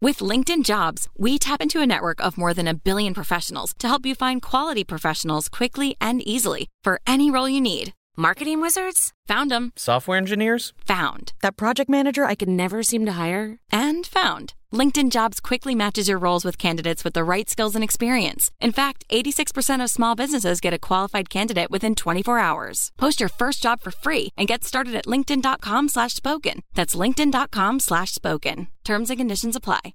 With LinkedIn Jobs, we tap into a network of more than 1 billion professionals to help you find quality professionals quickly and easily for any role you need. Marketing wizards? Found them. Software engineers? Found. That project manager I could never seem to hire? And found. LinkedIn Jobs quickly matches your roles with candidates with the right skills and experience. In fact, 86% of small businesses get a qualified candidate within 24 hours. Post your first job for free and get started at linkedin.com/spoken. That's linkedin.com/spoken. Terms and conditions apply.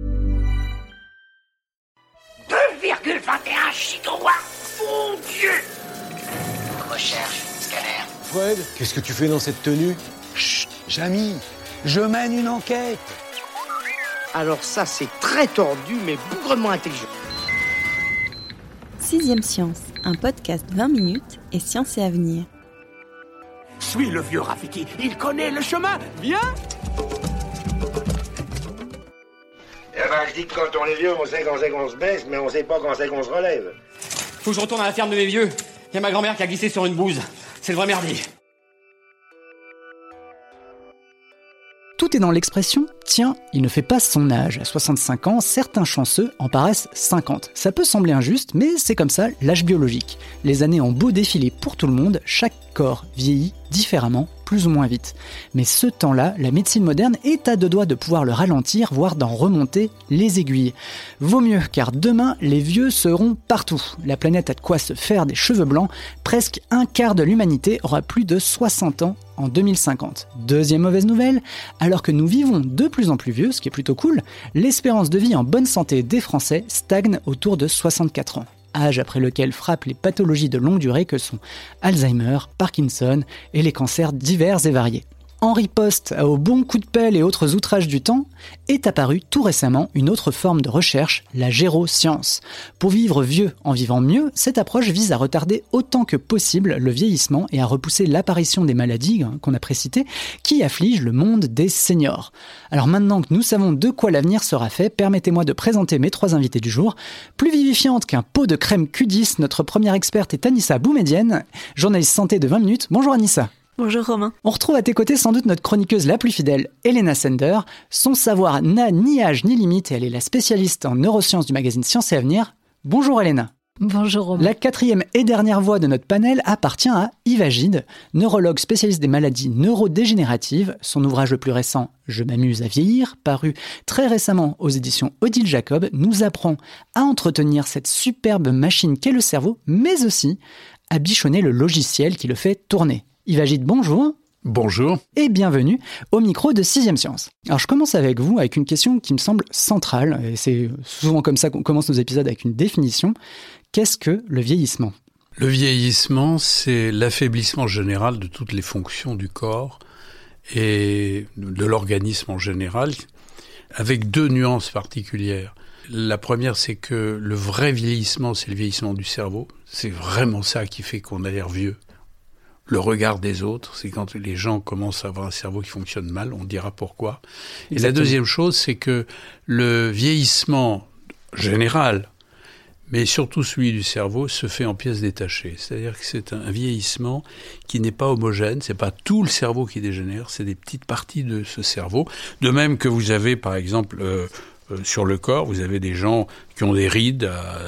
2,21 gigawatts. Mon Dieu! Recherche, scanner. Fred, qu'est-ce que tu fais dans cette tenue? Chut, Jamy, je mène une enquête. Alors ça, c'est très tordu, mais bougrement intelligent. Sixième Science, un podcast 20 minutes et science et avenir. Suis le vieux Rafiki, il connaît le chemin. Viens! Eh ben, je dis que quand on est vieux, on sait quand c'est qu'on se baisse, mais on sait pas quand c'est qu'on se relève. Faut que je retourne à la ferme de mes vieux. Il y a ma grand-mère qui a glissé sur une bouse. C'est le vrai merdier. Tout est dans l'expression « tiens, il ne fait pas son âge ». À 65 ans, certains chanceux en paraissent 50. Ça peut sembler injuste, mais c'est comme ça, l'âge biologique. Les années ont beau défiler pour tout le monde, chaque corps vieillit différemment, plus ou moins vite. Mais ce temps-là, la médecine moderne est à deux doigts de pouvoir le ralentir, voire d'en remonter les aiguilles. Vaut mieux, car demain, les vieux seront partout. La planète a de quoi se faire des cheveux blancs. Presque un quart de l'humanité aura plus de 60 ans en 2050. Deuxième mauvaise nouvelle, alors que nous vivons de plus en plus vieux, ce qui est plutôt cool, l'espérance de vie en bonne santé des Français stagne autour de 64 ans. Âge après lequel frappent les pathologies de longue durée que sont Alzheimer, Parkinson et les cancers divers et variés. En riposte aux bons coups de pelle et autres outrages du temps, est apparue tout récemment une autre forme de recherche, la géroscience. Pour vivre vieux en vivant mieux, cette approche vise à retarder autant que possible le vieillissement et à repousser l'apparition des maladies qu'on a précitées qui affligent le monde des seniors. Alors maintenant que nous savons de quoi l'avenir sera fait, permettez-moi de présenter mes trois invités du jour. Plus vivifiante qu'un pot de crème Q10, notre première experte est Anissa Boumedienne, journaliste santé de 20 minutes. Bonjour Anissa. Bonjour Romain. On retrouve à tes côtés sans doute notre chroniqueuse la plus fidèle, Elena Sender. Son savoir n'a ni âge ni limite et elle est la spécialiste en neurosciences du magazine Science et Avenir. Bonjour Elena. Bonjour Romain. La quatrième et dernière voix de notre panel appartient à Yves Agide, neurologue spécialiste des maladies neurodégénératives. Son ouvrage le plus récent, Je m'amuse à vieillir, paru très récemment aux éditions Odile Jacob, nous apprend à entretenir cette superbe machine qu'est le cerveau, mais aussi à bichonner le logiciel qui le fait tourner. Yves Agide, bonjour. Bonjour. Et bienvenue au micro de Sixième Science. Alors je commence avec vous avec une question qui me semble centrale, et c'est souvent comme ça qu'on commence nos épisodes avec une définition. Qu'est-ce que le vieillissement ? Le vieillissement, c'est l'affaiblissement général de toutes les fonctions du corps et de l'organisme en général, avec deux nuances particulières. La première, c'est que le vrai vieillissement, c'est le vieillissement du cerveau. C'est vraiment ça qui fait qu'on a l'air vieux. Le regard des autres, c'est quand les gens commencent à avoir un cerveau qui fonctionne mal, on dira pourquoi. Et la deuxième chose, c'est que le vieillissement général, mais surtout celui du cerveau, se fait en pièces détachées. C'est-à-dire que c'est un vieillissement qui n'est pas homogène, c'est pas tout le cerveau qui dégénère, c'est des petites parties de ce cerveau. De même que vous avez, par exemple, sur le corps, vous avez des gens qui ont des rides à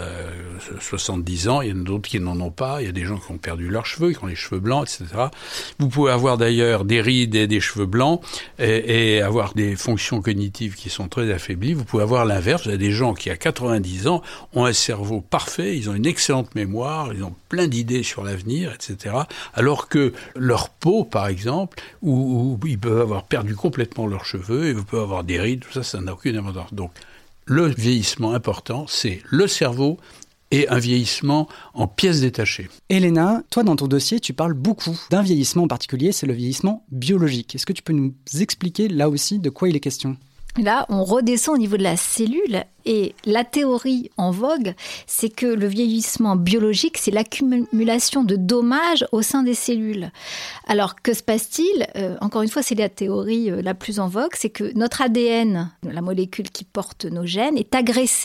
70 ans, il y en a d'autres qui n'en ont pas, il y a des gens qui ont perdu leurs cheveux, qui ont les cheveux blancs, etc. Vous pouvez avoir d'ailleurs des rides et des cheveux blancs et avoir des fonctions cognitives qui sont très affaiblies. Vous pouvez avoir l'inverse, vous avez des gens qui à 90 ans ont un cerveau parfait, ils ont une excellente mémoire, ils ont plein d'idées sur l'avenir, etc. Alors que leur peau, par exemple, où ils peuvent avoir perdu complètement leurs cheveux et vous pouvez avoir des rides, tout ça, ça n'a aucune importance. Donc, le vieillissement important, c'est le cerveau et un vieillissement en pièces détachées. Elena, toi dans ton dossier, tu parles beaucoup d'un vieillissement en particulier, c'est le vieillissement biologique. Est-ce que tu peux nous expliquer là aussi de quoi il est question ? Là, on redescend au niveau de la cellule et la théorie en vogue, c'est que le vieillissement biologique, c'est l'accumulation de dommages au sein des cellules. Alors, que se passe-t-il ? Encore une fois, c'est la théorie la plus en vogue, c'est que notre ADN, la molécule qui porte nos gènes, est agressée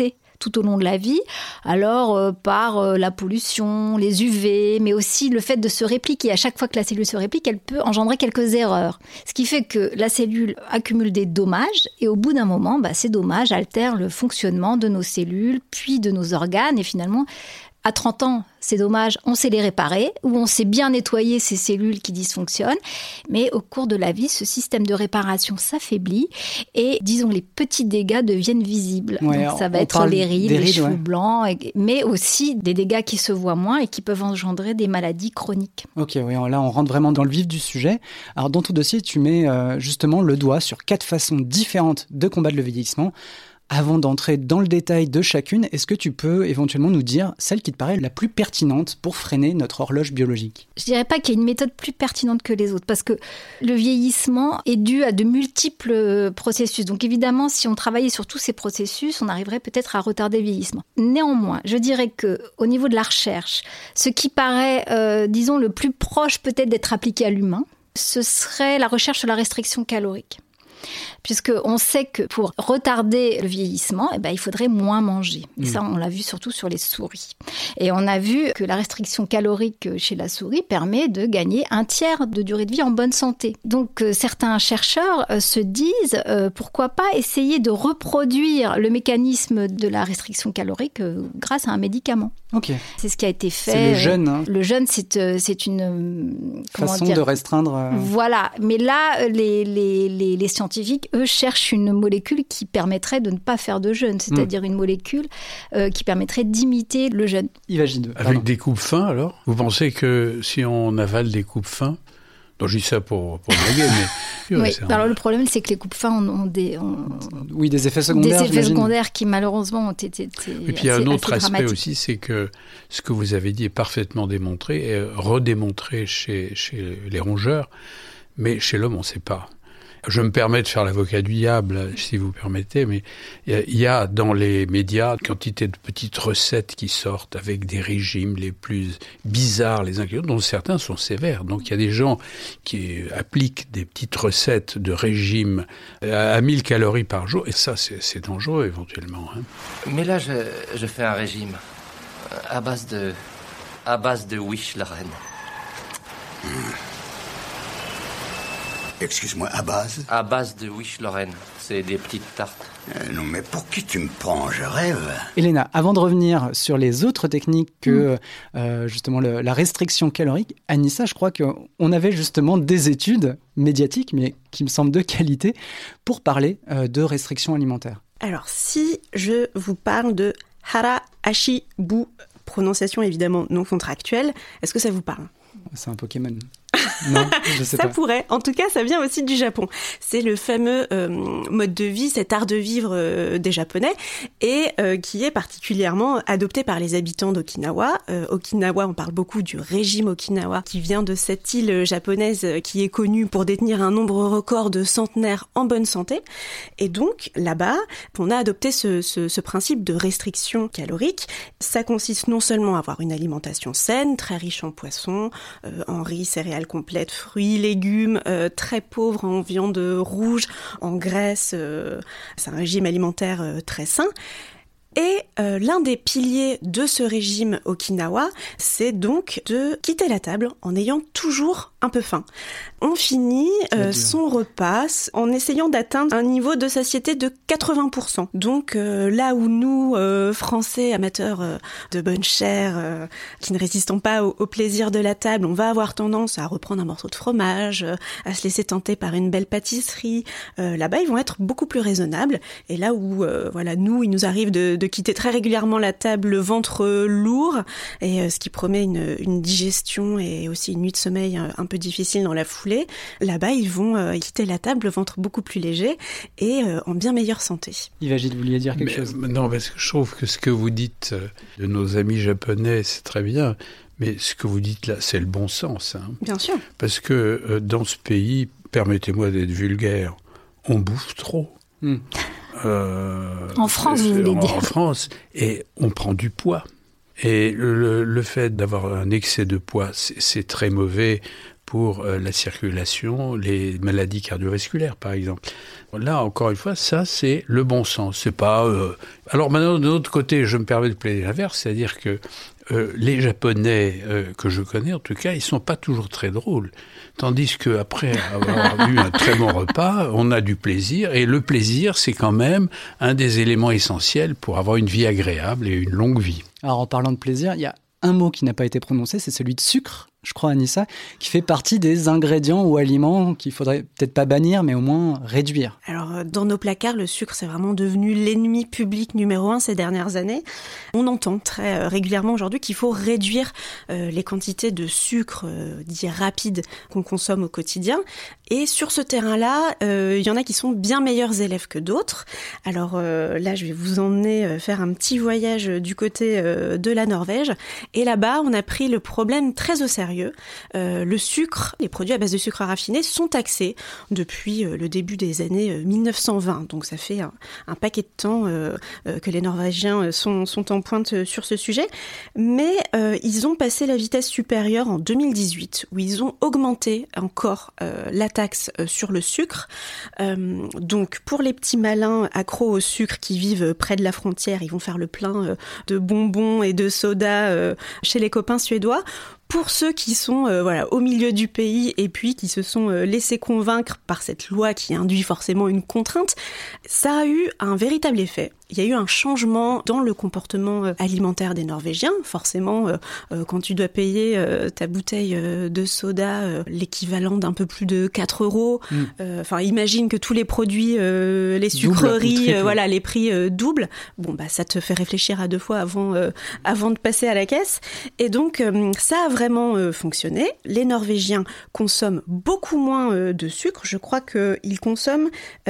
tout au long de la vie. Alors, par la pollution, les UV, mais aussi le fait de se répliquer. À chaque fois que la cellule se réplique, elle peut engendrer quelques erreurs. Ce qui fait que la cellule accumule des dommages et au bout d'un moment, ces dommages altèrent le fonctionnement de nos cellules, puis de nos organes et finalement, à 30 ans, ces dommages, on sait les réparer ou on sait bien nettoyer ces cellules qui dysfonctionnent. Mais au cours de la vie, ce système de réparation s'affaiblit et, disons, les petits dégâts deviennent visibles. Ouais, donc, ça va être les rides, les cheveux blancs, mais aussi des dégâts qui se voient moins et qui peuvent engendrer des maladies chroniques. Ok, oui, là, on rentre vraiment dans le vif du sujet. Alors, dans ton dossier, tu mets justement le doigt sur 4 façons différentes de combattre le vieillissement. Avant d'entrer dans le détail de chacune, est-ce que tu peux éventuellement nous dire celle qui te paraît la plus pertinente pour freiner notre horloge biologique ? Je dirais pas qu'il y a une méthode plus pertinente que les autres, parce que le vieillissement est dû à de multiples processus. Donc évidemment, si on travaillait sur tous ces processus, on arriverait peut-être à retarder le vieillissement. Néanmoins, je dirais qu'au niveau de la recherche, ce qui paraît, disons, le plus proche peut-être d'être appliqué à l'humain, ce serait la recherche sur la restriction calorique. Puisqu'on sait que pour retarder le vieillissement, il faudrait moins manger. Et ça, on l'a vu surtout sur les souris. Et on a vu que la restriction calorique chez la souris permet de gagner 1/3 de durée de vie en bonne santé. Donc, certains chercheurs se disent, pourquoi pas essayer de reproduire le mécanisme de la restriction calorique grâce à un médicament. Ok. C'est ce qui a été fait. C'est le jeûne. Hein. Le jeûne, c'est une façon de restreindre. Voilà. Mais là, les scientifiques, eux, cherchent une molécule qui permettrait de ne pas faire de jeûne, c'est-à-dire une molécule qui permettrait d'imiter le jeûne. Avec des coupes fins, alors ? Vous pensez que si on avale des coupes fins, donc je dis ça pour blaguer, mais... Oui, alors le problème, c'est que les coupes fins ont des effets secondaires. Des effets secondaires qui, malheureusement, ont été Et puis, il y a un autre aspect aussi, c'est que ce que vous avez dit est parfaitement démontré, et redémontré chez les rongeurs, mais chez l'homme, on ne sait pas. Je me permets de faire l'avocat du diable, si vous permettez, mais il y a dans les médias une quantité de petites recettes qui sortent avec des régimes les plus bizarres les uns que les autres, dont certains sont sévères. Donc il y a des gens qui appliquent des petites recettes de régime à 1000 calories par jour, et ça c'est dangereux éventuellement. Hein. Mais là je fais un régime à base de Wish Lorraine. Excuse-moi, à base ? À base de Wish Lorraine. C'est des petites tartes. Non, mais pour qui tu me prends ? Je rêve. Elena, avant de revenir sur les autres techniques que justement la restriction calorique, Anissa, je crois qu'on avait justement des études médiatiques, mais qui me semblent de qualité, pour parler de restriction alimentaire. Alors, si je vous parle de Hara Hashibu, prononciation évidemment non contractuelle, est-ce que ça vous parle ? C'est un Pokémon. Non, je sais ça pas. pourrait. En tout cas, ça vient aussi du Japon. C'est le fameux mode de vie, cet art de vivre des Japonais et qui est particulièrement adopté par les habitants d'Okinawa. Okinawa, on parle beaucoup du régime Okinawa qui vient de cette île japonaise qui est connue pour détenir un nombre record de centenaires en bonne santé. Et donc, là-bas, on a adopté ce principe de restriction calorique. Ça consiste non seulement à avoir une alimentation saine, très riche en poissons, en riz, céréales complètes, fruits, légumes, très pauvres en viande rouge, en graisse. C'est un régime alimentaire très sain. Et l'un des piliers de ce régime Okinawa, c'est donc de quitter la table en ayant toujours un peu faim. On finit son repas en essayant d'atteindre un niveau de satiété de 80%. Donc là où nous, Français amateurs de bonne chair, qui ne résistons pas au plaisir de la table, on va avoir tendance à reprendre un morceau de fromage, à se laisser tenter par une belle pâtisserie. Là-bas, ils vont être beaucoup plus raisonnables. Et là où, nous, il nous arrive de quitter très régulièrement la table, le ventre lourd, et ce qui promet une digestion et aussi une nuit de sommeil un peu difficile dans la foulée. Là-bas, ils vont quitter la table, le ventre beaucoup plus léger et en bien meilleure santé. Yves, vous vouliez dire quelque chose ? Non, parce que je trouve que ce que vous dites de nos amis japonais, c'est très bien, mais ce que vous dites là, c'est le bon sens. Hein. Bien sûr. Parce que dans ce pays, permettez-moi d'être vulgaire, on bouffe trop. En France, vous voulez dire. En France, et on prend du poids. Et le fait d'avoir un excès de poids, c'est très mauvais pour la circulation, les maladies cardiovasculaires, par exemple. Là, encore une fois, ça, c'est le bon sens. C'est pas... Alors maintenant, de l'autre côté, je me permets de plaider l'inverse, c'est-à-dire que les Japonais que je connais, en tout cas, ils sont pas toujours très drôles. Tandis qu'après avoir eu un très bon repas, on a du plaisir. Et le plaisir, c'est quand même un des éléments essentiels pour avoir une vie agréable et une longue vie. Alors, en parlant de plaisir, il y a un mot qui n'a pas été prononcé, c'est celui de sucre, je crois, Anissa, qui fait partie des ingrédients ou aliments qu'il faudrait peut-être pas bannir, mais au moins réduire. Alors, dans nos placards, le sucre, c'est vraiment devenu l'ennemi public numéro 1 ces dernières années. On entend très régulièrement aujourd'hui qu'il faut réduire les quantités de sucre dit rapide qu'on consomme au quotidien. Et sur ce terrain-là, il y en a qui sont bien meilleurs élèves que d'autres. Alors là, je vais vous emmener faire un petit voyage du côté de la Norvège. Et là-bas, on a pris le problème très au sérieux. Le sucre, les produits à base de sucre raffiné sont taxés depuis le début des années 1920. Donc ça fait un paquet de temps que les Norvégiens sont en pointe sur ce sujet. Mais ils ont passé la vitesse supérieure en 2018, où ils ont augmenté encore la taxe sur le sucre. Donc pour les petits malins accros au sucre qui vivent près de la frontière, ils vont faire le plein de bonbons et de sodas chez les copains suédois. Pour ceux qui sont au milieu du pays et puis qui se sont laissés convaincre par cette loi qui induit forcément une contrainte, ça a eu un véritable effet. Il y a eu un changement dans le comportement alimentaire des Norvégiens. Forcément, quand tu dois payer ta bouteille de soda, l'équivalent d'un peu plus de 4 €, imagine que tous les produits, les sucreries, les prix doublent. Bon, bah, ça te fait réfléchir à 2 fois avant de passer à la caisse. Et donc, ça a vraiment fonctionné. Les Norvégiens consomment beaucoup moins de sucre. Je crois qu'ils consomment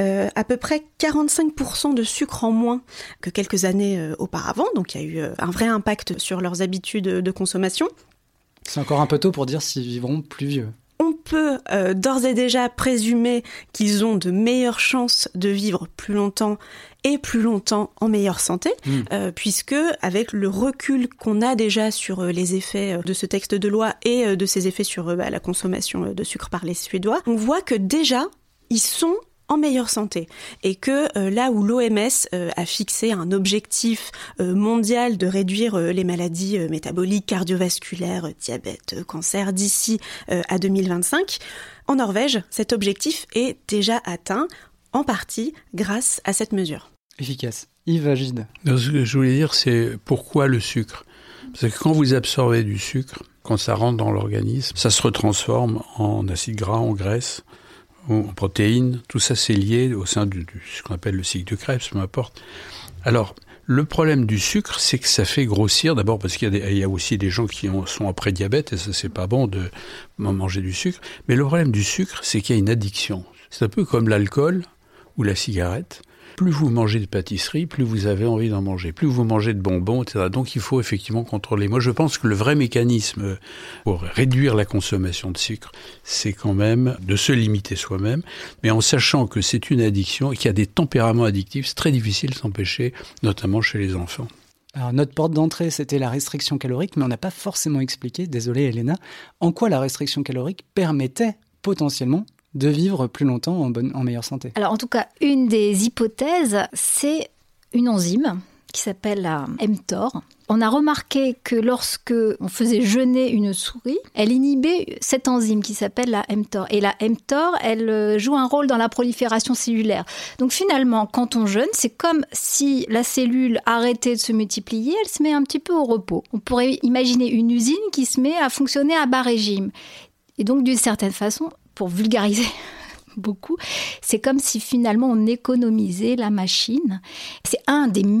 à peu près 45% de sucre en moins que quelques années auparavant. Donc il y a eu un vrai impact sur leurs habitudes de consommation. C'est encore un peu tôt pour dire s'ils vivront plus vieux. On peut d'ores et déjà présumer qu'ils ont de meilleures chances de vivre plus longtemps et plus longtemps en meilleure santé, puisque avec le recul qu'on a déjà sur les effets de ce texte de loi et de ses effets sur la consommation de sucre par les Suédois, on voit que déjà, ils sont en meilleure santé et que là où l'OMS a fixé un objectif mondial de réduire les maladies métaboliques, cardiovasculaires, diabète, cancer d'ici à 2025, en Norvège, cet objectif est déjà atteint en partie grâce à cette mesure. Efficace. Yves Agide. Ce que je voulais dire, c'est pourquoi le sucre ? Parce que quand vous absorbez du sucre, quand ça rentre dans l'organisme, ça se retransforme en acide gras, en graisse, en protéines, tout ça c'est lié au sein du ce qu'on appelle le cycle de Krebs, peu importe. Alors, le problème du sucre, c'est que ça fait grossir, d'abord parce qu'il y a aussi des gens qui sont en pré-diabète, et ça c'est pas bon de manger du sucre, mais le problème du sucre, c'est qu'il y a une addiction. C'est un peu comme l'alcool ou la cigarette. Plus vous mangez de pâtisserie, plus vous avez envie d'en manger. Plus vous mangez de bonbons, etc. Donc il faut effectivement contrôler. Moi je pense que le vrai mécanisme pour réduire la consommation de sucre, c'est quand même de se limiter soi-même, mais en sachant que c'est une addiction et qu'il y a des tempéraments addictifs, c'est très difficile de s'empêcher, notamment chez les enfants. Alors, notre porte d'entrée, c'était la restriction calorique, mais on n'a pas forcément expliqué, désolé Elena, en quoi la restriction calorique permettait potentiellement de vivre plus longtemps en meilleure santé. Alors en tout cas, une des hypothèses, c'est une enzyme qui s'appelle la mTOR. On a remarqué que lorsque on faisait jeûner une souris, elle inhibait cette enzyme qui s'appelle la mTOR. Et la mTOR, elle joue un rôle dans la prolifération cellulaire. Donc finalement, quand on jeûne, c'est comme si la cellule arrêtait de se multiplier, elle se met un petit peu au repos. On pourrait imaginer une usine qui se met à fonctionner à bas régime. Et donc d'une certaine façon, pour vulgariser beaucoup, c'est comme si finalement on économisait la machine. C'est une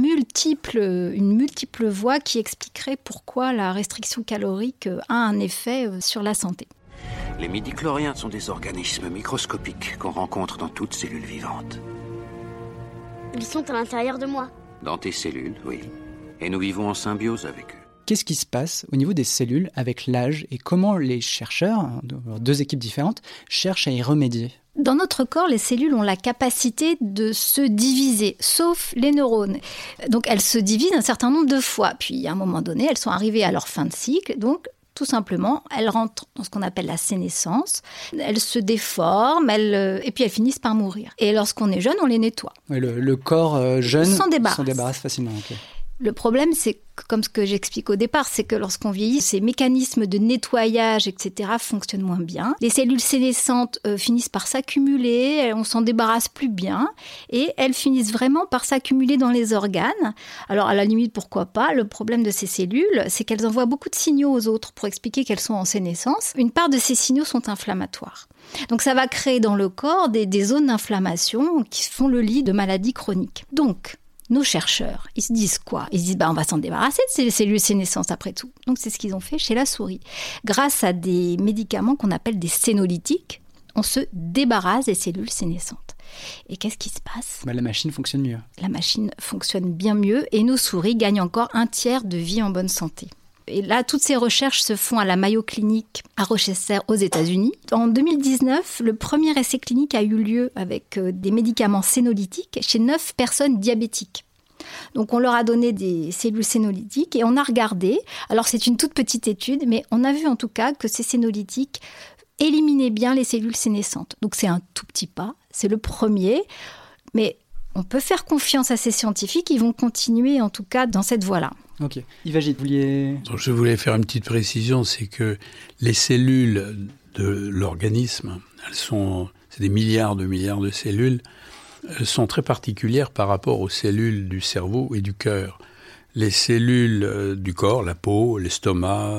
multiple voie qui expliquerait pourquoi la restriction calorique a un effet sur la santé. Les midi-chloriens sont des organismes microscopiques qu'on rencontre dans toute cellule vivante. Ils sont à l'intérieur de moi. Dans tes cellules, oui. Et nous vivons en symbiose avec eux. Qu'est-ce qui se passe au niveau des cellules avec l'âge et comment les chercheurs, deux équipes différentes, cherchent à y remédier ? Dans notre corps, les cellules ont la capacité de se diviser, sauf les neurones. Donc elles se divisent un certain nombre de fois. Puis à un moment donné, elles sont arrivées à leur fin de cycle. Donc Tout simplement, elles rentrent dans ce qu'on appelle la sénescence, elles se déforment, et puis elles finissent par mourir. Et lorsqu'on est jeune, on les nettoie. Oui, le corps jeune s'en débarrasse facilement. Okay. Le problème, c'est comme ce que j'explique au départ, c'est que lorsqu'on vieillit, ces mécanismes de nettoyage, etc., fonctionnent moins bien. Les cellules sénescentes finissent par s'accumuler, on s'en débarrasse plus bien, et elles finissent vraiment par s'accumuler dans les organes. Alors, à la limite, pourquoi pas? Le problème de ces cellules, c'est qu'elles envoient beaucoup de signaux aux autres pour expliquer qu'elles sont en sénescence. Une part de ces signaux sont inflammatoires. Donc, ça va créer dans le corps des zones d'inflammation qui font le lit de maladies chroniques. Donc, nos chercheurs, ils se disent quoi? Ils se disent on va s'en débarrasser de ces cellules sénescentes après tout. Donc c'est ce qu'ils ont fait chez la souris. Grâce à des médicaments qu'on appelle des sénolytiques, on se débarrasse des cellules sénescentes. Et qu'est-ce qui se passe? La machine fonctionne mieux. La machine fonctionne bien mieux et nos souris gagnent encore 1/3 de vie en bonne santé. Et là, toutes ces recherches se font à la Mayo Clinic à Rochester aux États-Unis. En 2019, le premier essai clinique a eu lieu avec des médicaments sénolytiques chez 9 personnes diabétiques. Donc, on leur a donné des cellules sénolytiques et on a regardé. Alors, c'est une toute petite étude, mais on a vu en tout cas que ces sénolytiques éliminaient bien les cellules sénescentes. Donc, c'est un tout petit pas. C'est le premier. Mais on peut faire confiance à ces scientifiques. Ils vont continuer en tout cas dans cette voie-là. Ok. Yves, vous vouliez... Je voulais faire une petite précision, c'est que les cellules de l'organisme, c'est des milliards de cellules, sont très particulières par rapport aux cellules du cerveau et du cœur. Les cellules du corps, la peau, l'estomac,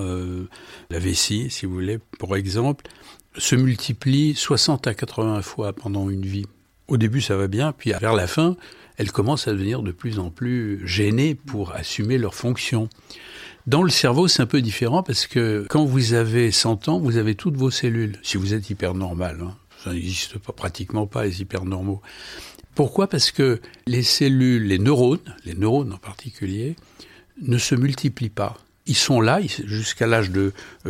la vessie, si vous voulez, pour exemple, se multiplient 60 à 80 fois pendant une vie. Au début, ça va bien, puis vers la fin, elles commencent à devenir de plus en plus gênées pour assumer leurs fonctions. Dans le cerveau, c'est un peu différent parce que quand vous avez 100 ans, vous avez toutes vos cellules, si vous êtes hypernormal. Ça n'existe pratiquement pas, les hypernormaux. Pourquoi? Parce que les cellules, les neurones en particulier, ne se multiplient pas. Ils sont là, jusqu'à l'âge de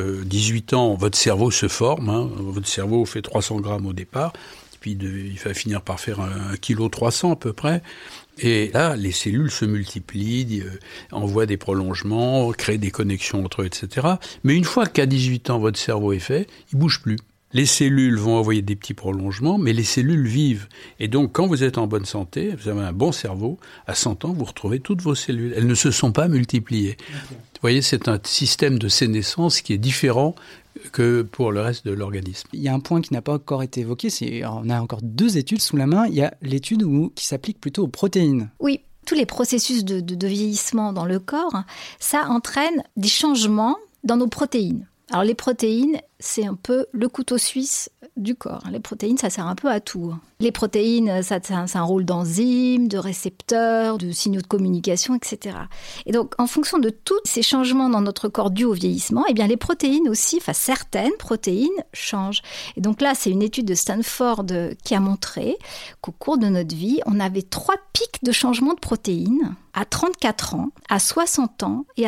18 ans, votre cerveau se forme. Votre cerveau fait 300 grammes au départ. Puis il va finir par faire 1,3 kg à peu près. Et là, les cellules se multiplient, envoient des prolongements, créent des connexions entre eux, etc. Mais une fois qu'à 18 ans, votre cerveau est fait, il ne bouge plus. Les cellules vont envoyer des petits prolongements, mais les cellules vivent. Et donc, quand vous êtes en bonne santé, vous avez un bon cerveau, à 100 ans, vous retrouvez toutes vos cellules. Elles ne se sont pas multipliées. Okay. Vous voyez, c'est un système de sénescence qui est différent que pour le reste de l'organisme. Il y a un point qui n'a pas encore été évoqué, on a encore 2 études sous la main. Il y a l'étude qui s'applique plutôt aux protéines. Oui, tous les processus de vieillissement dans le corps, ça entraîne des changements dans nos protéines. Alors les protéines, c'est un peu le couteau suisse du corps. Les protéines, ça sert un peu à tout. Les protéines, ça a un rôle d'enzymes, de récepteurs, de signaux de communication, etc. Et donc, en fonction de tous ces changements dans notre corps dus au vieillissement, eh bien, les protéines aussi, certaines protéines changent. Et donc là, c'est une étude de Stanford qui a montré qu'au cours de notre vie, on avait 3 pics de changement de protéines à 34 ans, à 60 ans et à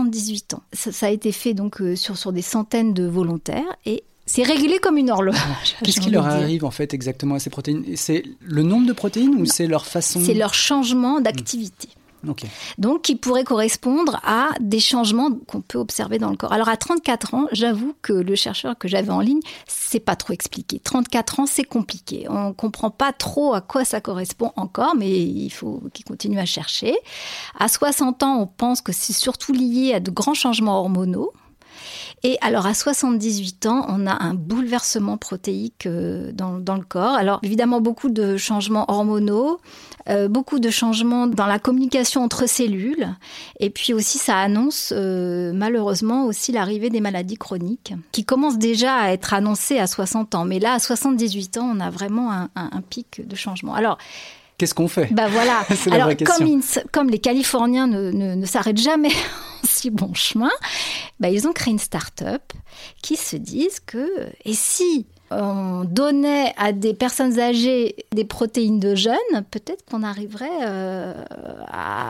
78 ans. Ça a été fait donc sur des centaines de volontaires et c'est régulé comme une horloge. Qu'est-ce qui leur arrive en fait exactement à ces protéines? C'est le nombre de protéines ou c'est leur façon? C'est leur changement d'activité. Okay. Donc, qui pourrait correspondre à des changements qu'on peut observer dans le corps. Alors, à 34 ans, j'avoue que le chercheur que j'avais en ligne, c'est pas trop expliqué. 34 ans, c'est compliqué. On comprend pas trop à quoi ça correspond encore, mais il faut qu'il continue à chercher. À 60 ans, on pense que c'est surtout lié à de grands changements hormonaux. Et alors, à 78 ans, on a un bouleversement protéique dans le corps. Alors, évidemment, beaucoup de changements hormonaux, beaucoup de changements dans la communication entre cellules. Et puis aussi, ça annonce malheureusement aussi l'arrivée des maladies chroniques qui commencent déjà à être annoncées à 60 ans. Mais là, à 78 ans, on a vraiment un pic de changement. Alors, qu'est-ce qu'on fait? Voilà. C'est la vraie question. Comme les Californiens ne s'arrêtent jamais en si bon chemin, ils ont créé une start-up qui se disent que, et si on donnait à des personnes âgées des protéines de jeunes, peut-être qu'on arriverait à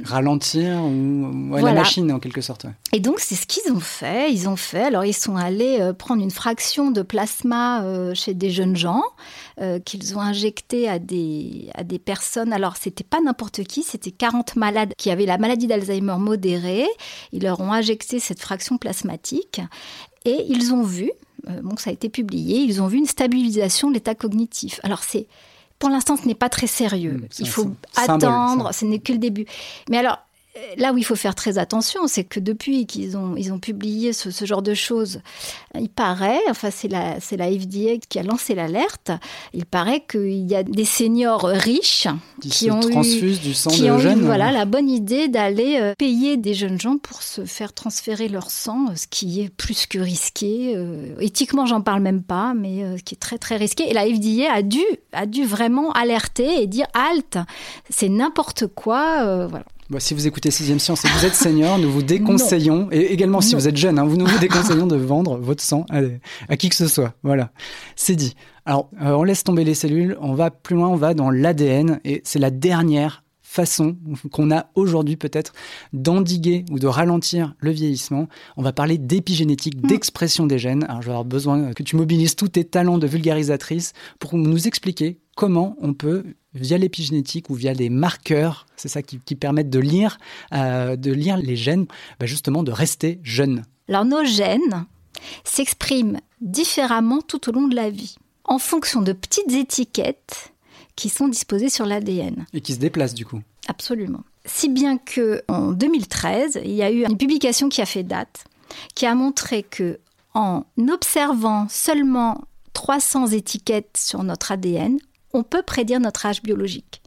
ralentir ou Voilà. la machine en quelque sorte. Ouais. Et donc, c'est ce qu'ils ont fait. Alors, ils sont allés prendre une fraction de plasma chez des jeunes gens qu'ils ont injecté à des personnes. Alors, c'était pas n'importe qui, c'était 40 malades qui avaient la maladie d'Alzheimer modérée. Ils leur ont injecté cette fraction plasmatique et ils ont vu, ça a été publié, ils ont vu une stabilisation de l'état cognitif. Alors, pour l'instant, ce n'est pas très sérieux. Il faut attendre, ce n'est que le début. Mais alors, là où il faut faire très attention, c'est que depuis qu'ils ont publié ce genre de choses, il paraît, c'est la FDA qui a lancé l'alerte, il paraît qu'il y a des seniors riches qui ont transfusent du sang de jeunes. La bonne idée d'aller payer des jeunes gens pour se faire transférer leur sang, ce qui est plus que risqué. Éthiquement, j'en parle même pas, mais ce qui est très très risqué. Et la FDA a dû vraiment alerter et dire halte, c'est n'importe quoi, voilà. Bon, si vous écoutez 6e Science et que vous êtes senior, nous vous déconseillons, et également si vous êtes jeune, nous vous déconseillons de vendre votre sang à qui que ce soit. Voilà, c'est dit. Alors, on laisse tomber les cellules, on va plus loin, on va dans l'ADN, et c'est la dernière façon qu'on a aujourd'hui peut-être d'endiguer ou de ralentir le vieillissement. On va parler d'épigénétique, d'expression des gènes. Alors, je vais avoir besoin que tu mobilises tous tes talents de vulgarisatrice pour nous expliquer comment on peut, via l'épigénétique ou via des marqueurs, c'est ça qui permettent de lire les gènes, justement de rester jeune. Alors nos gènes s'expriment différemment tout au long de la vie, en fonction de petites étiquettes qui sont disposées sur l'ADN. Et qui se déplacent du coup. Absolument. Si bien qu'en 2013, il y a eu une publication qui a fait date, qui a montré que en observant seulement 300 étiquettes sur notre ADN, on peut prédire notre âge biologique.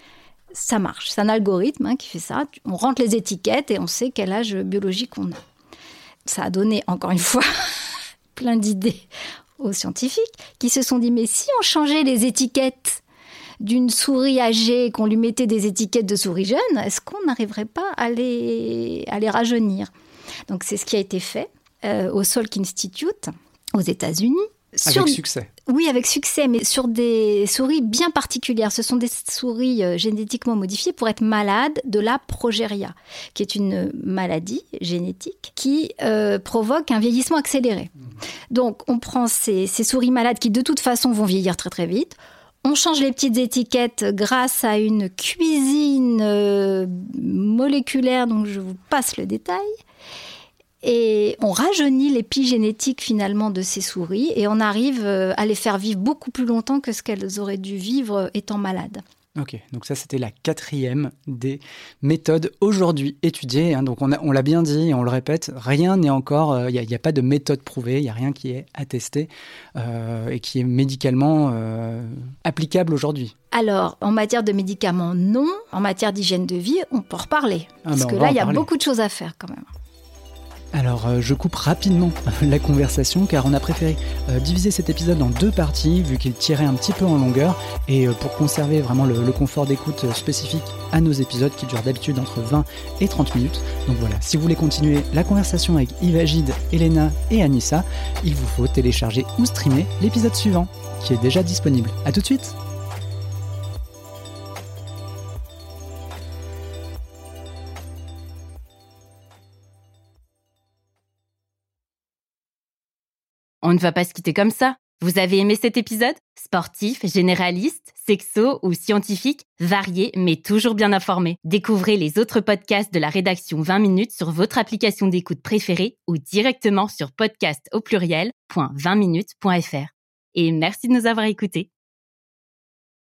Ça marche, c'est un algorithme qui fait ça. On rentre les étiquettes et on sait quel âge biologique on a. Ça a donné, encore une fois, plein d'idées aux scientifiques qui se sont dit, mais si on changeait les étiquettes d'une souris âgée et qu'on lui mettait des étiquettes de souris jeune, est-ce qu'on n'arriverait pas à les rajeunir ? Donc c'est ce qui a été fait au Salk Institute aux États-Unis. Avec succès. Oui, avec succès, mais sur des souris bien particulières. Ce sont des souris génétiquement modifiées pour être malades de la progéria, qui est une maladie génétique qui provoque un vieillissement accéléré. Donc, on prend ces souris malades qui, de toute façon, vont vieillir très, très vite. On change les petites étiquettes grâce à une cuisine moléculaire, dont je vous passe le détail. Et on rajeunit l'épigénétique finalement de ces souris et on arrive à les faire vivre beaucoup plus longtemps que ce qu'elles auraient dû vivre étant malades. Ok, donc ça c'était la 4e des méthodes aujourd'hui étudiées. Donc on l'a bien dit et on le répète, rien n'est encore, il n'y a pas de méthode prouvée, il n'y a rien qui est attesté et qui est médicalement applicable aujourd'hui. Alors, en matière de médicaments, non. En matière d'hygiène de vie, on peut en reparler. Parce que là, il y a beaucoup de choses à faire quand même. Alors, je coupe rapidement la conversation car on a préféré diviser cet épisode en 2 parties vu qu'il tirait un petit peu en longueur et pour conserver vraiment le confort d'écoute spécifique à nos épisodes qui durent d'habitude entre 20 et 30 minutes. Donc voilà, si vous voulez continuer la conversation avec Yvagide, Elena et Anissa, il vous faut télécharger ou streamer l'épisode suivant qui est déjà disponible. À tout de suite. On ne va pas se quitter comme ça. Vous avez aimé cet épisode ? Sportif, généraliste, sexo ou scientifique, varié mais toujours bien informé. Découvrez les autres podcasts de la rédaction 20 minutes sur votre application d'écoute préférée ou directement sur podcast@20minutes.fr. Et merci de nous avoir écoutés.